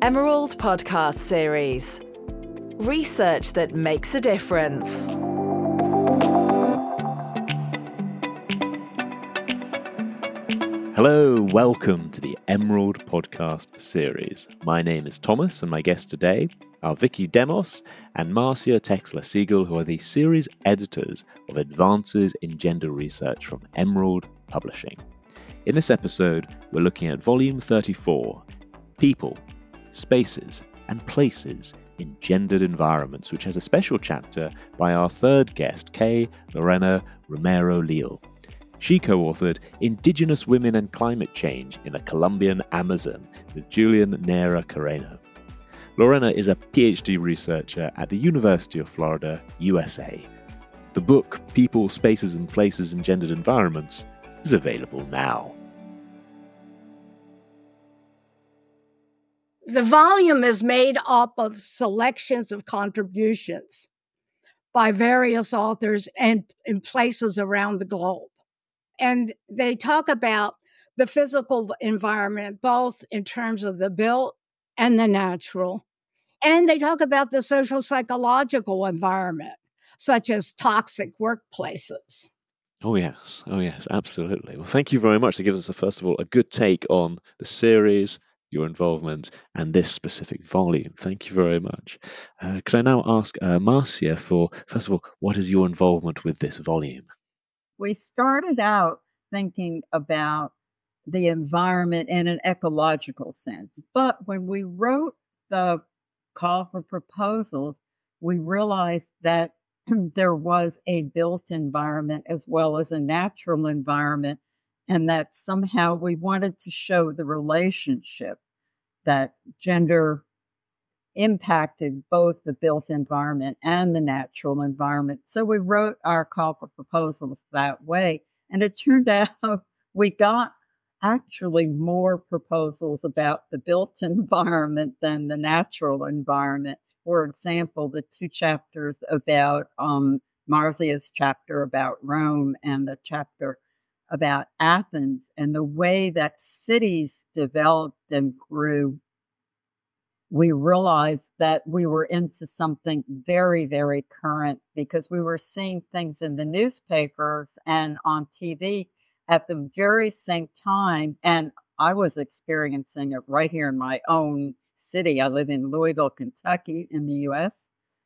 Emerald Podcast Series. Research that makes a difference. Hello, welcome to the Emerald Podcast Series. My name is Thomas, and my guests today are Vicky Demos and Marcia Texler-Siegel, who are the series editors of Advances in Gender Research from Emerald Publishing. In this episode, we're looking at Volume 34, People, Spaces, and Places in Gendered Environments, which has a special chapter by our third guest, Kay Lorena Romero-Leal. She co-authored Indigenous Women and Climate Change in the Colombian Amazon with Julian Nera Carreno. Lorena is a PhD researcher at the University of Florida, USA. The book, People, Spaces and Places in Gendered Environments, is available now. The volume is made up of selections of contributions by various authors and in places around the globe. And they talk about the physical environment, both in terms of the built and the natural. And they talk about the social psychological environment, such as toxic workplaces. Oh yes, absolutely. Well, thank you very much. That gives us, first of all, a good take on the series, your involvement, and this specific volume. Thank you very much. Could I now ask Marcia for, first of all, what is your involvement with this volume? We started out thinking about the environment in an ecological sense. But when we wrote the call for proposals, we realized that there was a built environment as well as a natural environment, and that somehow we wanted to show the relationship that gender impacted both the built environment and the natural environment. So we wrote our call for proposals that way. And it turned out we got actually more proposals about the built environment than the natural environment. For example, the two chapters about Marcia's chapter about Rome and the chapter about Athens and the way that cities developed and grew, we realized that we were into something very, very current because we were seeing things in the newspapers and on TV at the very same time. And I was experiencing it right here in my own city. I live in Louisville, Kentucky in the U.S.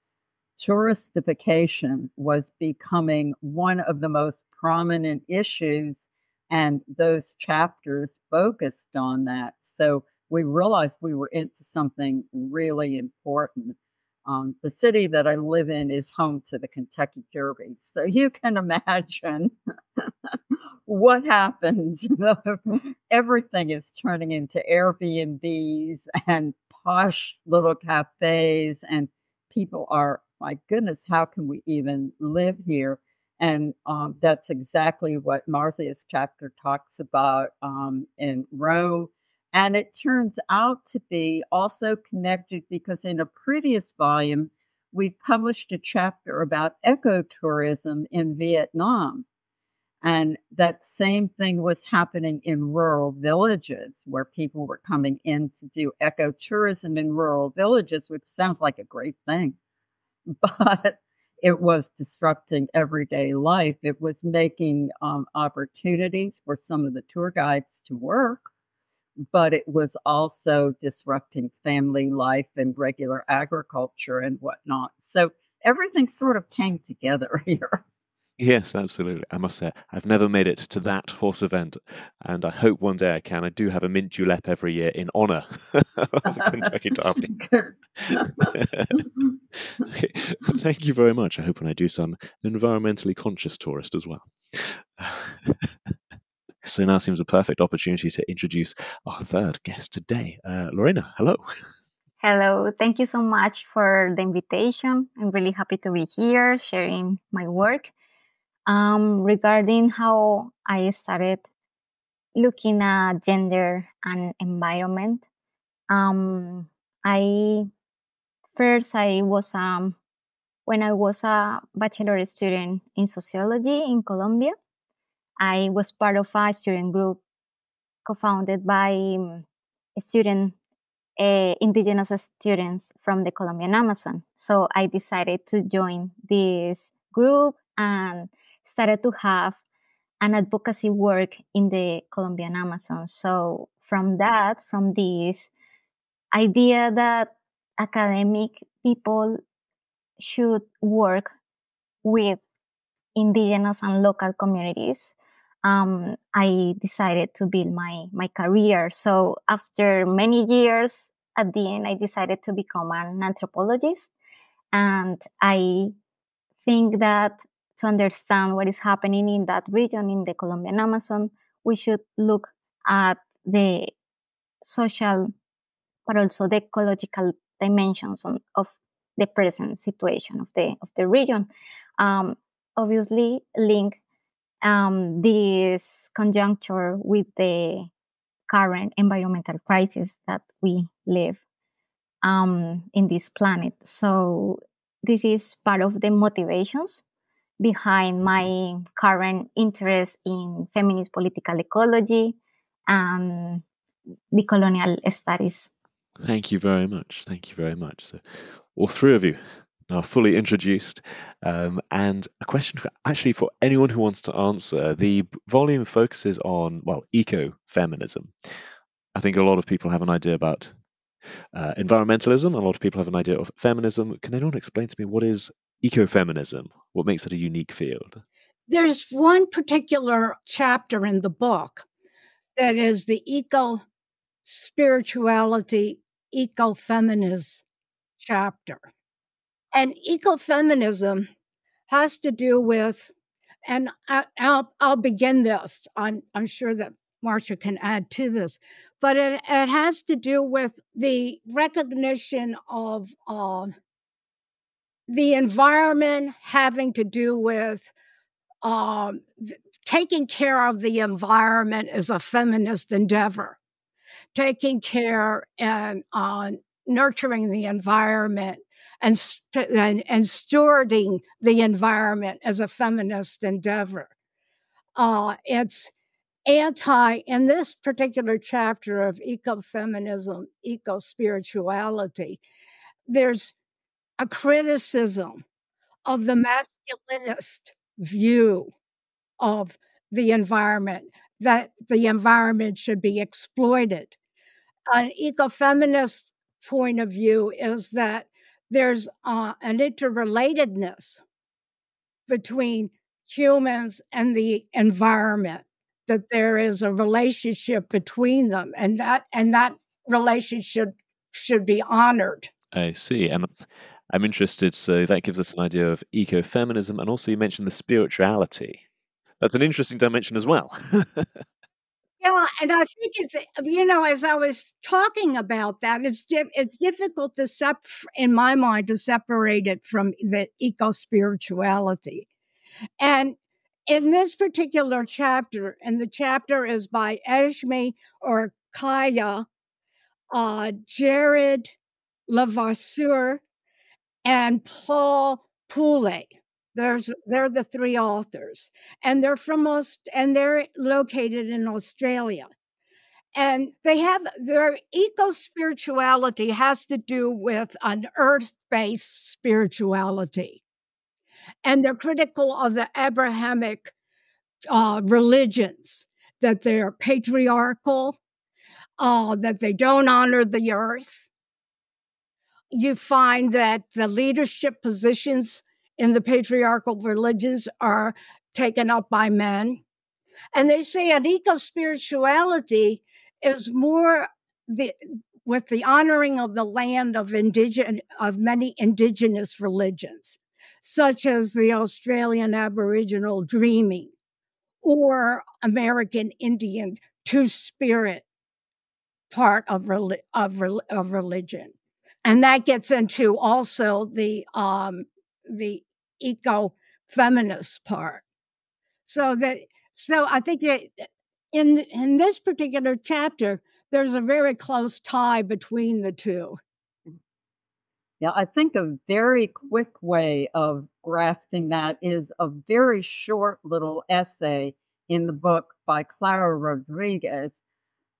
Touristification was becoming one of the most prominent issues, and those chapters focused on that. So we realized we were into something really important. The city that I live in is home to the Kentucky Derby. So you can imagine what happens. Everything is turning into Airbnbs and posh little cafes, and people are, my goodness, how can we even live here? And that's exactly what Marcia's chapter talks about in Rome. And it turns out to be also connected because in a previous volume, we published a chapter about ecotourism in Vietnam. And that same thing was happening in rural villages where people were coming in to do ecotourism in rural villages, which sounds like a great thing. But it was disrupting everyday life. It was making opportunities for some of the tour guides to work, but it was also disrupting family life and regular agriculture and whatnot. So everything sort of came together here. Yes, absolutely. I must say, I've never made it to that horse event, and I hope one day I can. I do have a mint julep every year in honor of the Kentucky Derby. Okay. Thank you very much. I hope when I do some environmentally conscious tourist as well. So now seems a perfect opportunity to introduce our third guest today. Lorena, hello. Hello, thank you so much for the invitation. I'm really happy to be here sharing my work. Regarding how I started looking at gender and environment, I was when I was a bachelor student in sociology in Colombia. I was part of a student group co-founded by a student indigenous students from the Colombian Amazon. So I decided to join this group and started to have an advocacy work in the Colombian Amazon. So from this idea that academic people should work with indigenous and local communities, I decided to build my career. So after many years, at the end, I decided to become an anthropologist. And I think that to understand what is happening in that region, in the Colombian Amazon, we should look at the social, but also the ecological dimensions of the present situation of the region. Um, Obviously, link this conjuncture with the current environmental crisis that we live in this planet. So this is part of the motivations behind my current interest in feminist political ecology and decolonial studies. Thank you very much. Thank you very much. So, all three of you now fully introduced. And a question for anyone who wants to answer. The volume focuses on, well, ecofeminism. I think a lot of people have an idea about environmentalism. A lot of people have an idea of feminism. Can anyone explain to me what is ecofeminism? What makes it a unique field? There's one particular chapter in the book that is the eco-spirituality, ecofeminist chapter. And ecofeminism has to do with, and I'll begin this. I'm sure that Marcia can add to this, but it has to do with the recognition of the environment having to do with taking care of the environment as a feminist endeavor, taking care and nurturing the environment and stewarding the environment as a feminist endeavor. It's in this particular chapter of ecofeminism, eco-spirituality, there's a criticism of the masculinist view of the environment, that the environment should be exploited. An ecofeminist point of view is that there's an interrelatedness between humans and the environment, that there is a relationship between them, and that relationship should be honored. I see. And I'm interested, so that gives us an idea of ecofeminism, and also you mentioned the spirituality. That's an interesting dimension as well. Yeah, well, and I think it's, as I was talking about that, it's difficult to in my mind, to separate it from the eco-spirituality. And in this particular chapter, and the chapter is by Esme or Kaya, Jared Levasseur, and Paul Poulet. They're the three authors, and they're located in Australia. And they have their eco-spirituality has to do with an earth-based spirituality. And they're critical of the Abrahamic religions, that they're patriarchal, that they don't honor the earth. You find that the leadership positions in the patriarchal religions are taken up by men. And they say an eco-spirituality is more with the honoring of the land of many indigenous religions, such as the Australian Aboriginal dreaming or American Indian two-spirit part of religion. And that gets into also the eco-feminist part. So I think that in this particular chapter, there's a very close tie between the two. Yeah, I think a very quick way of grasping that is a very short little essay in the book by Clara Rodriguez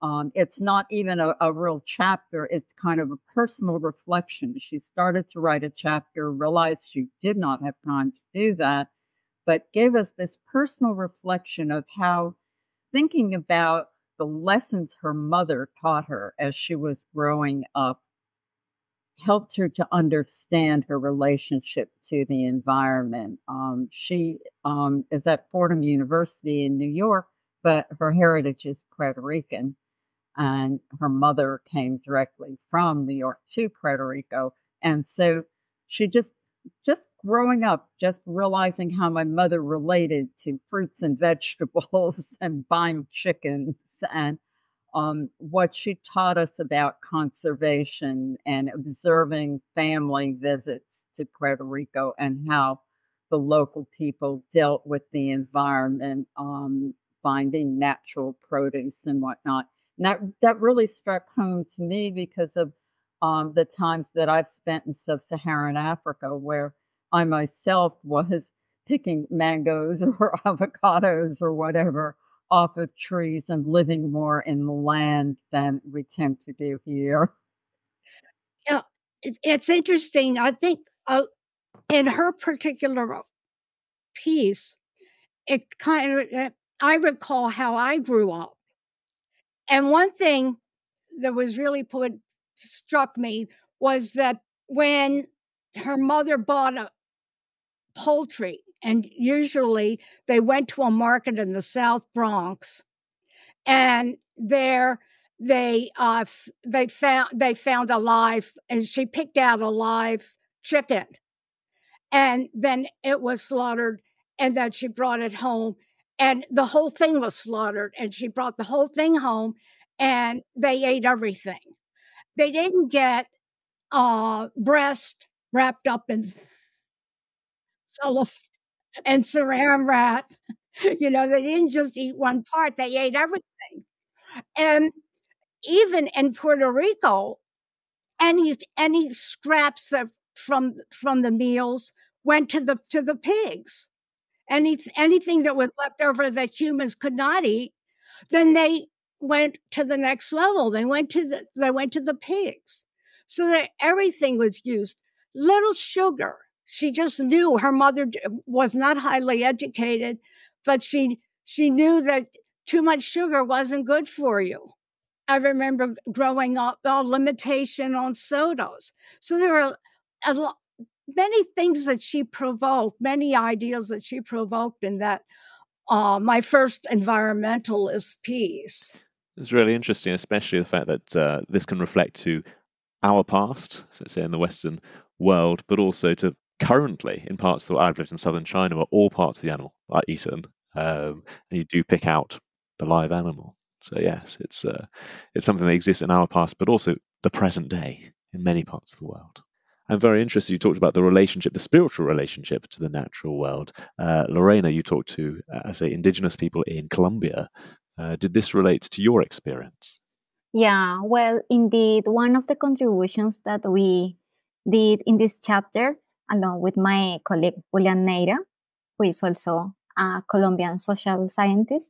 It's not even a real chapter. It's kind of a personal reflection. She started to write a chapter, realized she did not have time to do that, but gave us this personal reflection of how thinking about the lessons her mother taught her as she was growing up helped her to understand her relationship to the environment. She is at Fordham University in New York, but her heritage is Puerto Rican, and her mother came directly from New York to Puerto Rico. And so she just growing up, just realizing how my mother related to fruits and vegetables and buying chickens, and what she taught us about conservation and observing family visits to Puerto Rico and how the local people dealt with the environment, finding natural produce and whatnot. And that really struck home to me because of the times that I've spent in sub-Saharan Africa, where I myself was picking mangoes or avocados or whatever off of trees and living more in the land than we tend to do here. Yeah, it's interesting. I think in her particular piece, it kind of, I recall how I grew up. And one thing that was really struck me was that when her mother bought a poultry, and usually they went to a market in the South Bronx, and there they found a live, and she picked out a live chicken, and then it was slaughtered, and then she brought it home, and the whole thing was slaughtered, and she brought the whole thing home, and they ate everything. They didn't get breast wrapped up in cellophane and saran wrap. They didn't just eat one part, they ate everything. And even in Puerto Rico, any scraps from the meals went to the pigs. Anything that was left over that humans could not eat, then they went to the next level. They went to the pigs. So that everything was used. Little sugar. She just knew. Her mother was not highly educated, but she knew that too much sugar wasn't good for you. I remember growing up, a limitation on sodas. So there were many things that she provoked, many ideas that she provoked in that my first environmentalist piece. It's really interesting, especially the fact that this can reflect to our past, so say in the Western world, but also to currently in parts of I've lived in southern China where all parts of the animal are eaten, and you do pick out the live animal. So yes, it's something that exists in our past, but also the present day in many parts of the world. I'm very interested. You talked about the relationship, the spiritual relationship to the natural world. Lorena, you talked to, as a indigenous people in Colombia. Did this relate to your experience? Yeah, well, indeed, one of the contributions that we did in this chapter, along with my colleague Julian Neira, who is also a Colombian social scientist,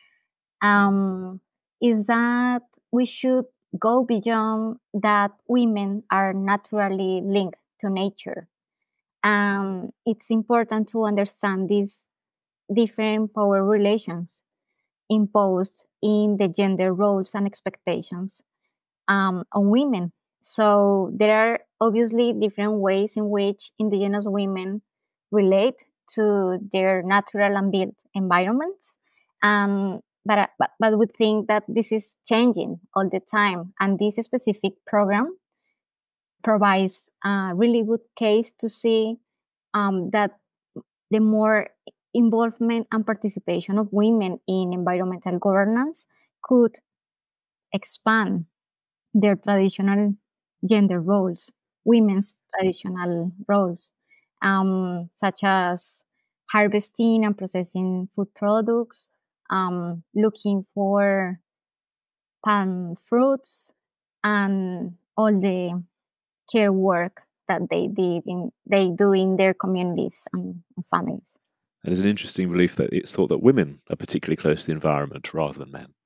is that we should go beyond that women are naturally linked to nature. It's important to understand these different power relations imposed in the gender roles and expectations on women. So there are obviously different ways in which indigenous women relate to their natural and built environments. But we think that this is changing all the time. And this specific program provides a really good case to see that the more involvement and participation of women in environmental governance could expand their traditional gender roles, women's traditional roles, such as harvesting and processing food products, looking for palm fruits, and all the care work that they do in their communities and families. It is an interesting belief that it's thought that women are particularly close to the environment rather than men.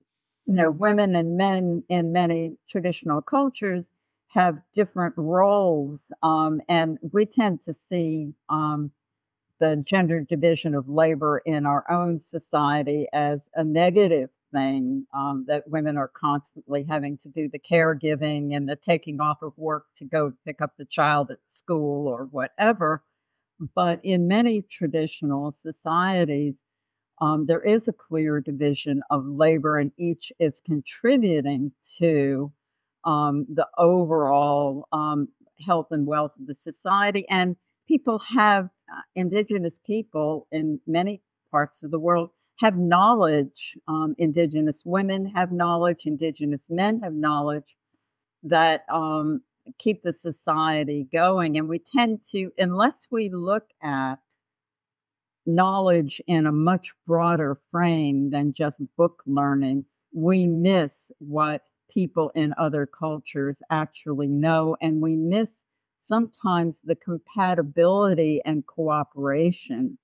women and men in many traditional cultures have different roles, and we tend to see the gender division of labor in our own society as a negative thing, that women are constantly having to do the caregiving and the taking off of work to go pick up the child at school or whatever. But in many traditional societies, there is a clear division of labor, and each is contributing to the overall health and wealth of the society. And people have, indigenous people in many parts of the world have knowledge. Indigenous women have knowledge, indigenous men have knowledge that keep the society going. And we tend to, unless we look at knowledge in a much broader frame than just book learning, we miss what people in other cultures actually know, and we miss sometimes the compatibility and cooperation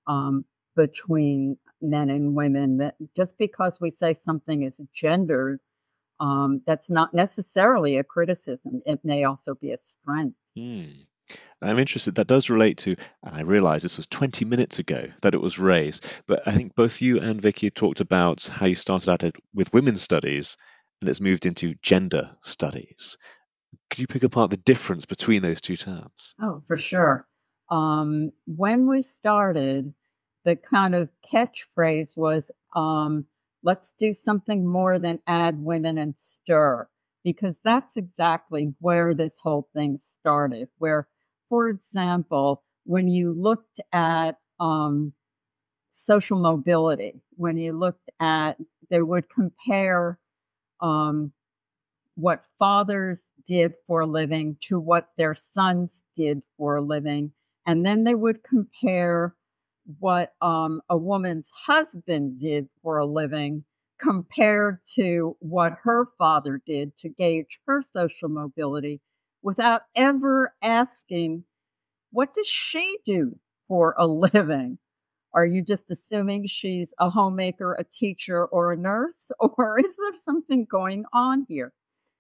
between men and women. That just because we say something is gendered, that's not necessarily a criticism. It may also be a strength. I'm interested, that does relate to, and I realize this was 20 minutes ago that it was raised, but I think both you and Vicky talked about how you started out with women's studies and it's moved into gender studies. Could you pick apart the difference between those two terms? Oh, for sure. When we started, the kind of catchphrase was, let's do something more than add women and stir, because that's exactly where this whole thing started. Where, for example, when you looked at social mobility, when you looked at, they would compare what fathers did for a living to what their sons did for a living. And then they would compare what a woman's husband did for a living compared to what her father did to gauge her social mobility, without ever asking, what does she do for a living? Are you just assuming she's a homemaker, a teacher, or a nurse? Or is there something going on here?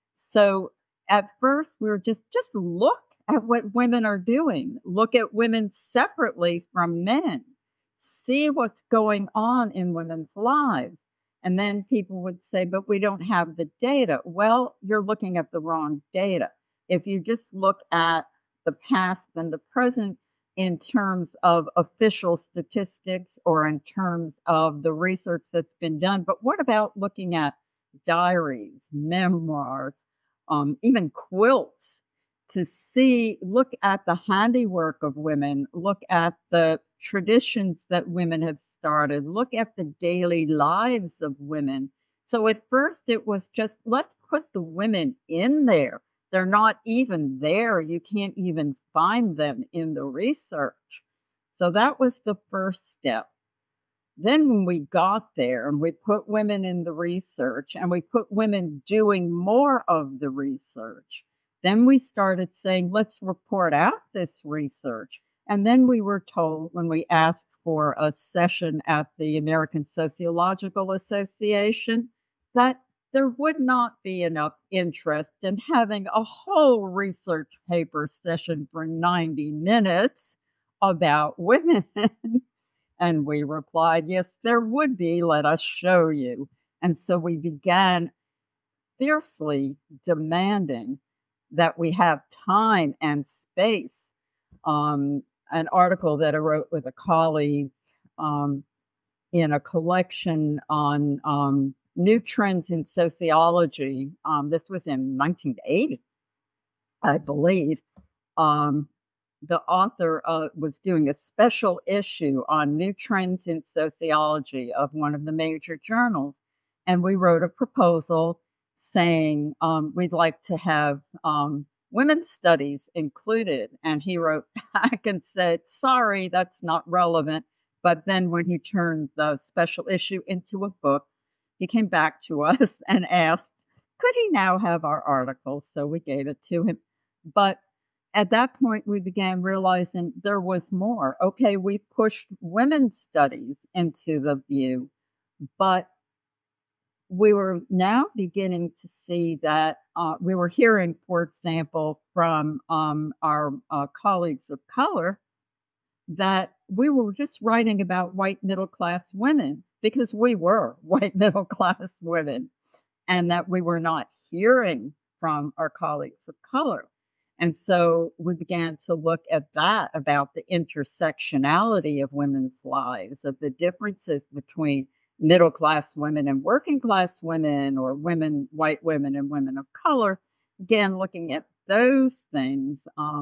So at first we were just look at what women are doing. Look at women separately from men. See what's going on in women's lives. And then people would say, but we don't have the data. Well, you're looking at the wrong data. If you just look at the past and the present in terms of official statistics or in terms of the research that's been done, but what about looking at diaries, memoirs, even quilts, to look at the handiwork of women, look at the traditions that women have started, look at the daily lives of women. So at first it was just, let's put the women in there. They're not even there. You can't even find them in the research. So that was the first step. Then when we got there and we put women in the research and we put women doing more of the research, then we started saying, let's report out this research. And then we were told, when we asked for a session at the American Sociological Association, that there would not be enough interest in having a whole research paper session for 90 minutes about women. And we replied, yes, there would be. Let us show you. And so we began fiercely demanding that we have time and space. An article that I wrote with a colleague in a collection on new trends in sociology. This was in 1980, I believe. The author was doing a special issue on new trends in sociology of one of the major journals. And we wrote a proposal saying we'd like to have women's studies included. And he wrote back and said, sorry, that's not relevant. But then when he turned the special issue into a book, he came back to us and asked, could he now have our article? So we gave it to him. But at that point, we began realizing there was more. Okay, we pushed women's studies into the view, but we were now beginning to see that we were hearing, for example, from our colleagues of color that we were just writing about white middle class women because we were white middle class women, and that we were not hearing from our colleagues of color. And so we began to look at that, about the intersectionality of women's lives, of the differences between middle class women and working class women, or women, white women and women of color. Again, looking at those things.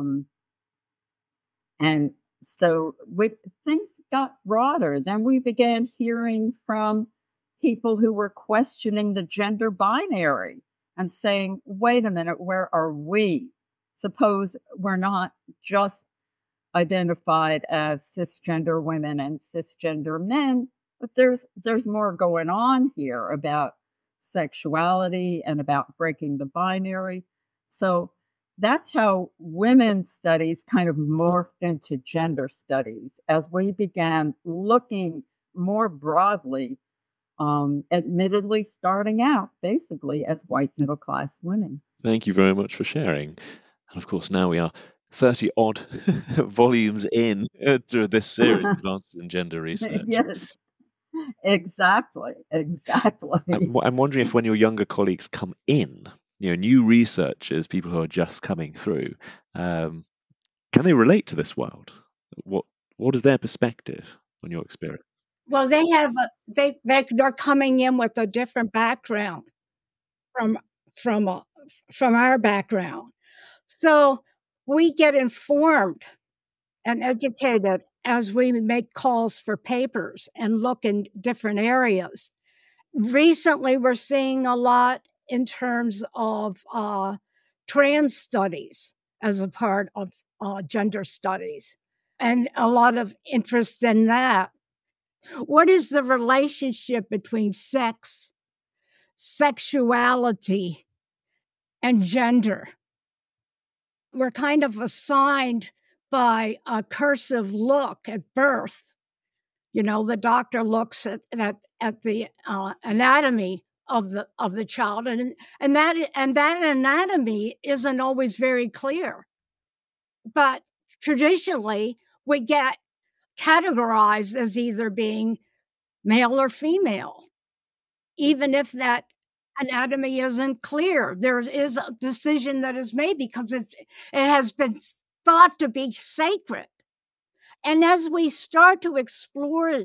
And so things got broader. Then we began hearing from people who were questioning the gender binary and saying, wait a minute, where are we? Suppose we're not just identified as cisgender women and cisgender men, but there's more going on here about sexuality and about breaking the binary. So that's how women's studies kind of morphed into gender studies as we began looking more broadly, admittedly starting out basically as white middle class women. Thank you very much for sharing. And of course, now we are 30 odd volumes in through this series, Advances in Gender Research. Yes, exactly. I'm wondering if when your younger colleagues come in, new researchers, people who are just coming through, can they relate to this world? What is their perspective on your experience? Well, they have they're coming in with a different background from our background. So we get informed and educated as we make calls for papers and look in different areas. Recently, we're seeing a lot in terms of trans studies as a part of gender studies, and a lot of interest in that. What is the relationship between sex, sexuality, and gender? We're kind of assigned by a cursive look at birth. The doctor looks at the anatomy of the child, and that anatomy isn't always very clear. But traditionally, we get categorized as either being male or female, even if that anatomy isn't clear. There is a decision that is made because it has been thought to be sacred. And as we start to explore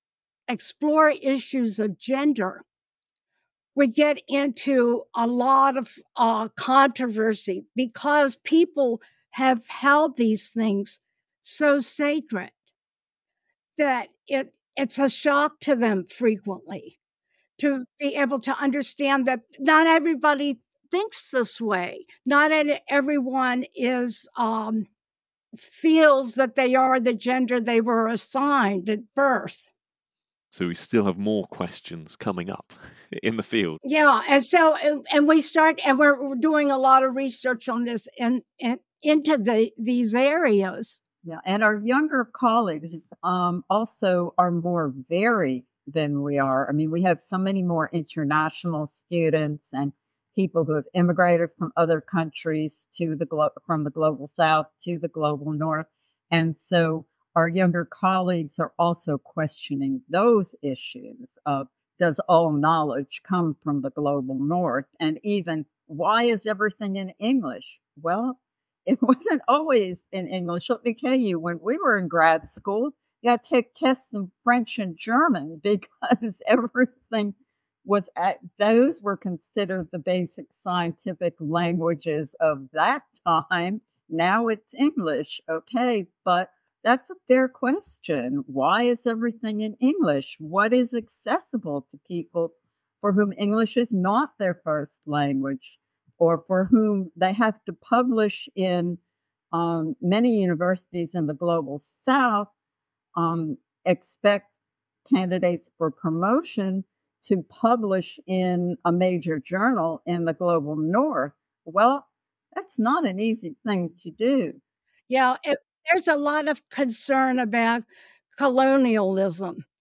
issues of gender, we get into a lot of controversy because people have held these things so sacred that it's a shock to them frequently to be able to understand that not everybody thinks this way. Not everyone feels that they are the gender they were assigned at birth. So we still have more questions coming up in the field. Yeah, and we're doing a lot of research on this and into these areas. Yeah, and our younger colleagues also are more varied than we are. I mean, we have so many more international students and people who have immigrated from other countries from the global south to the global north. And so our younger colleagues are also questioning those issues of, does all knowledge come from the global north? And even, why is everything in English? Well, it wasn't always in English. Let me tell you, when we were in grad school, you had to take tests in French and German because everything those were considered the basic scientific languages of that time. Now it's English, okay, but that's a fair question. Why is everything in English? What is accessible to people for whom English is not their first language, or for whom they have to publish in many universities in the global south, expect candidates for promotion to publish in a major journal in the global north? Well, that's not an easy thing to do. Yeah, there's a lot of concern about colonialism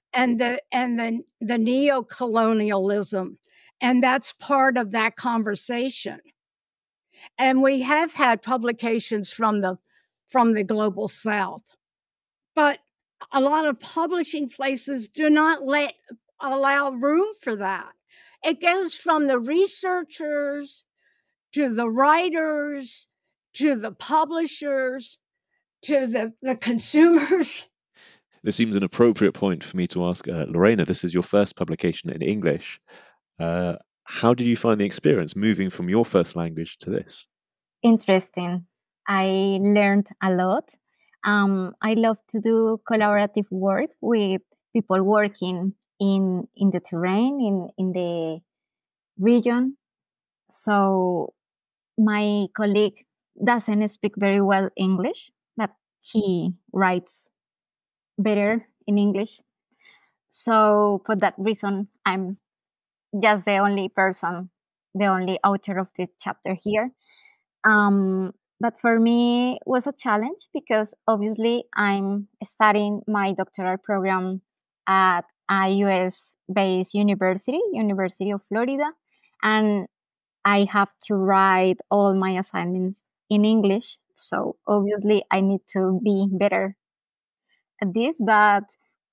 and the neo-colonialism, and that's part of that conversation. And we have had publications from the global South, but a lot of publishing places do not allow room for that. It goes from the researchers to the writers to the publishers to the consumers. This seems an appropriate point for me to ask Lorena. This is your first publication in English. How did you find the experience moving from your first language to this? Interesting. I learned a lot. I love to do collaborative work with people working in the terrain, in the region. So my colleague doesn't speak very well English, but he writes better in English. So for that reason, I'm just the only person, the only author of this chapter here. But for me, it was a challenge because obviously I'm studying my doctoral program at a US-based university, University of Florida, and I have to write all my assignments in English. So obviously I need to be better at this, but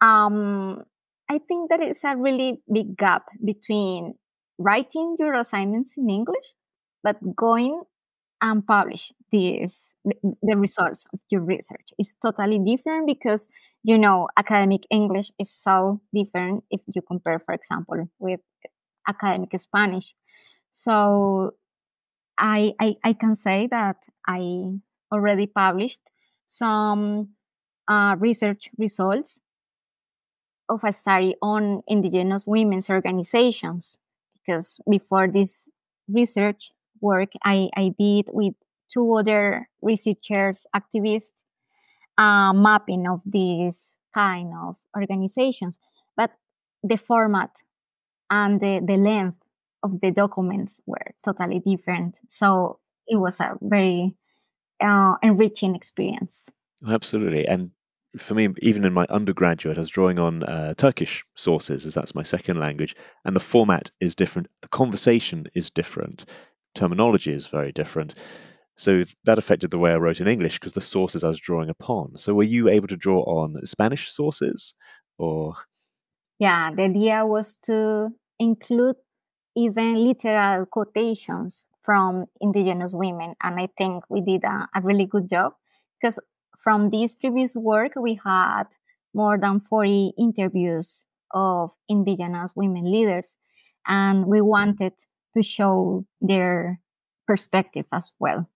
I think that it's a really big gap between writing your assignments in English, but going and publish the results of your research. It's totally different because, academic English is so different if you compare, for example, with academic Spanish. So I can say that I already published some research results of a study on indigenous women's organizations, because before this research work I did with two other researchers, activists, mapping of these kind of organizations. But the format and the length of the documents were totally different. So it was a very enriching experience. Absolutely. And for me, even in my undergraduate, I was drawing on Turkish sources, as that's my second language, and the format is different. The conversation is different. Terminology is very different. So that affected the way I wrote in English because the sources I was drawing upon. So were you able to draw on Spanish sources or? Yeah, the idea was to include even literal quotations from indigenous women. And I think we did a really good job because from this previous work, we had more than 40 interviews of indigenous women leaders. And we wanted to show their perspective as well.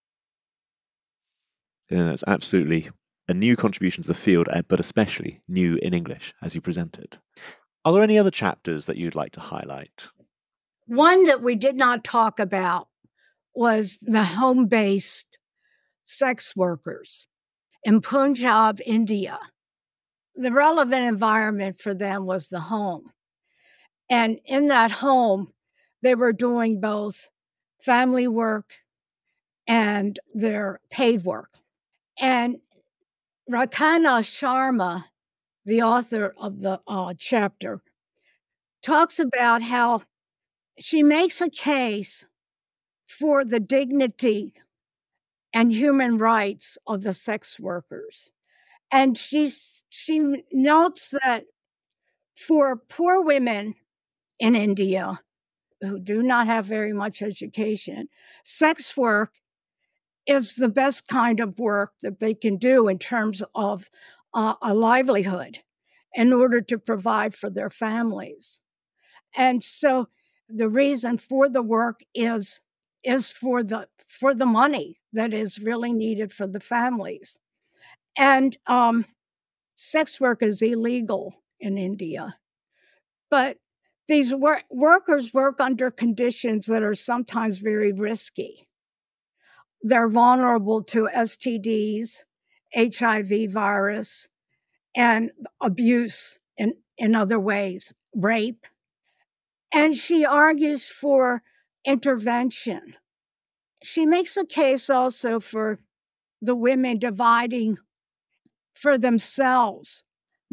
Yeah, that's absolutely a new contribution to the field, but especially new in English as you present it. Are there any other chapters that you'd like to highlight? One that we did not talk about was the home-based sex workers in Punjab, India. The relevant environment for them was the home. And in that home, they were doing both family work and their paid work. And Rakana Sharma, the author of the chapter, talks about how she makes a case for the dignity and human rights of the sex workers. And she notes that for poor women in India who do not have very much education, sex work is the best kind of work that they can do in terms of a livelihood in order to provide for their families. And so the reason for the work is for the money that is really needed for the families. And sex work is illegal in India, but these workers work under conditions that are sometimes very risky. They're vulnerable to STDs, HIV virus, and abuse in other ways, rape. And she argues for intervention. She makes a case also for the women dividing for themselves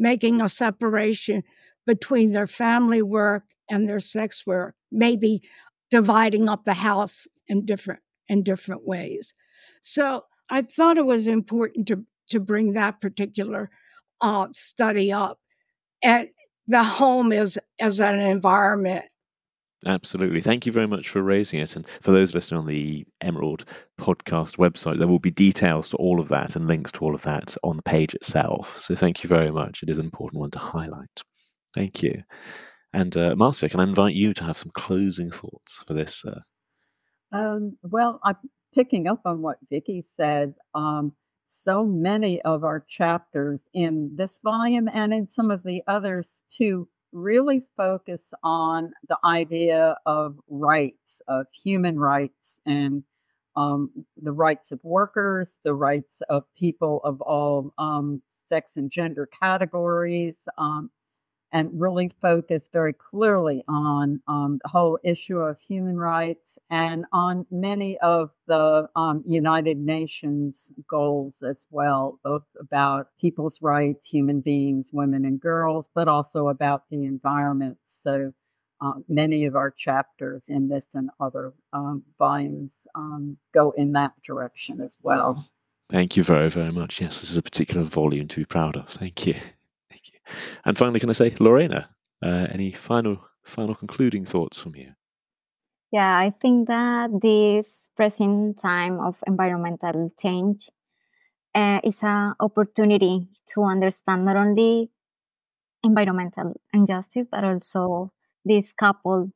making a separation between their family work and their sex work, maybe dividing up the house in different ways. So I thought it was important to bring that particular study up. And the home as an environment. Absolutely. Thank you very much for raising it. And for those listening on the Emerald podcast website, there will be details to all of that and links to all of that on the page itself. So thank you very much. It is an important one to highlight. Thank you. And Marcia, can I invite you to have some closing thoughts for this? Well, I'm picking up on what Vicky said. So many of our chapters in this volume and in some of the others too really focus on the idea of rights, of human rights, and the rights of workers, the rights of people of all sex and gender categories, and really focus very clearly on the whole issue of human rights and on many of the United Nations goals as well, both about people's rights, human beings, women and girls, but also about the environment. So many of our chapters in this and other volumes go in that direction as well. Thank you very, very much. Yes, this is a particular volume to be proud of. Thank you. And finally, can I say, Lorena, any final concluding thoughts from you? Yeah, I think that this present time of environmental change is an opportunity to understand not only environmental injustice, but also this coupled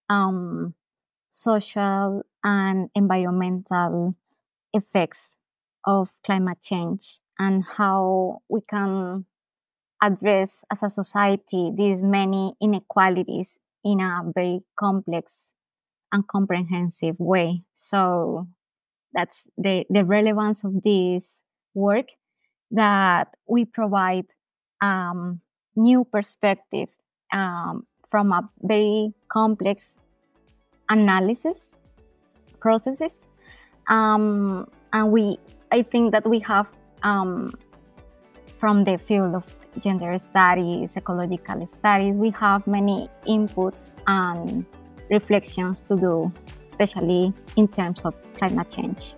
social and environmental effects of climate change and how we can address as a society these many inequalities in a very complex and comprehensive way. So that's the relevance of this work, that we provide new perspective from a very complex analysis processes. And I think that we have from the field of gender studies, ecological studies, we have many inputs and reflections to do, especially in terms of climate change.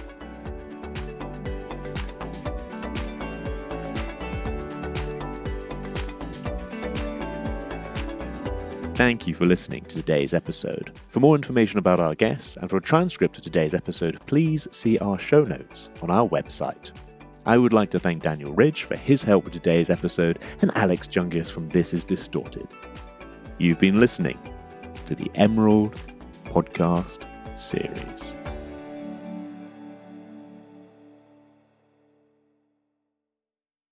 Thank you for listening to today's episode. For more information about our guests and for a transcript of today's episode, please see our show notes on our website. I would like to thank Daniel Ridge for his help with today's episode and Alex Jungius from This Is Distorted. You've been listening to the Emerald Podcast Series.